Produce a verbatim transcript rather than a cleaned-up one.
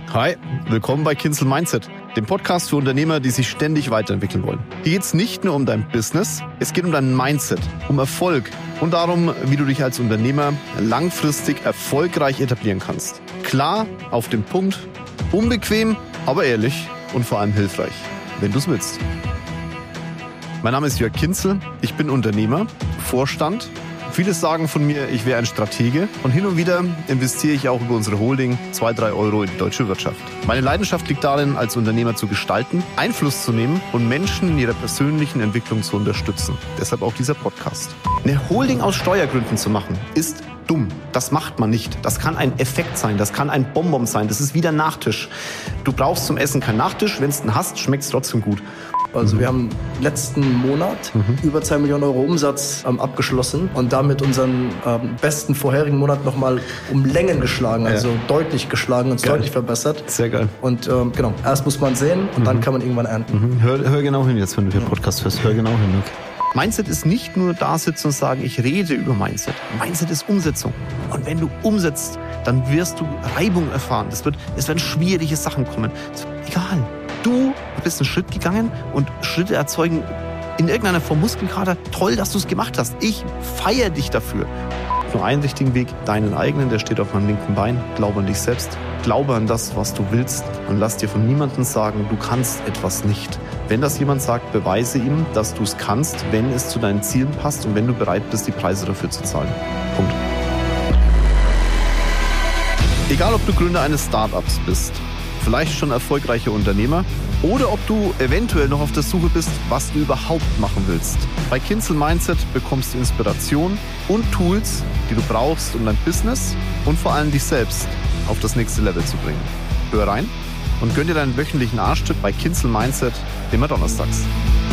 Hi, willkommen bei Kinzel Mindset, dem Podcast für Unternehmer, die sich ständig weiterentwickeln wollen. Hier geht es nicht nur um dein Business, es geht um dein Mindset, um Erfolg und darum, wie du dich als Unternehmer langfristig erfolgreich etablieren kannst. Klar, auf den Punkt, unbequem, aber ehrlich und vor allem hilfreich, wenn du es willst. Mein Name ist Jörg Kinzel, ich bin Unternehmer, Vorstand. Viele sagen von mir, ich wäre ein Stratege und hin und wieder investiere ich auch über unsere Holding zwei, drei Euro in die deutsche Wirtschaft. Meine Leidenschaft liegt darin, als Unternehmer zu gestalten, Einfluss zu nehmen und Menschen in ihrer persönlichen Entwicklung zu unterstützen. Deshalb auch dieser Podcast. Eine Holding aus Steuergründen zu machen, ist dumm. Das macht man nicht. Das kann ein Effekt sein, das kann ein Bonbon sein, das ist wie der Nachtisch. Du brauchst zum Essen keinen Nachtisch, wenn du einen hast, schmeckt es trotzdem gut. Also wir haben letzten Monat mhm. über zwei Millionen Euro Umsatz ähm, abgeschlossen und damit unseren ähm, besten vorherigen Monat nochmal um Längen geschlagen, also ja. deutlich geschlagen, uns geil. deutlich verbessert. Sehr geil. Und ähm, genau, erst muss man sehen und mhm. dann kann man irgendwann ernten. Mhm. Hör, hör genau hin jetzt, wenn du den Podcast hörst. Hör genau hin. Okay. Mindset ist nicht nur da sitzen und sagen, ich rede über Mindset. Mindset ist Umsetzung. Und wenn du umsetzt, dann wirst du Reibung erfahren. Das wird, es werden schwierige Sachen kommen. Das wird egal. Du bist einen Schritt gegangen und Schritte erzeugen in irgendeiner Form Muskelkater. Toll, dass du es gemacht hast. Ich feiere dich dafür. Nur einen richtigen Weg, deinen eigenen, der steht auf meinem linken Bein. Glaube an dich selbst. Glaube an das, was du willst. Und lass dir von niemandem sagen, du kannst etwas nicht. Wenn das jemand sagt, beweise ihm, dass du es kannst, wenn es zu deinen Zielen passt und wenn du bereit bist, die Preise dafür zu zahlen. Punkt. Egal, ob du Gründer eines Startups bist, vielleicht schon erfolgreicher Unternehmer oder ob du eventuell noch auf der Suche bist, was du überhaupt machen willst. Bei Kinzel Mindset bekommst du Inspiration und Tools, die du brauchst, um dein Business und vor allem dich selbst auf das nächste Level zu bringen. Hör rein und gönn dir deinen wöchentlichen Arschtritt bei Kinzel Mindset immer donnerstags.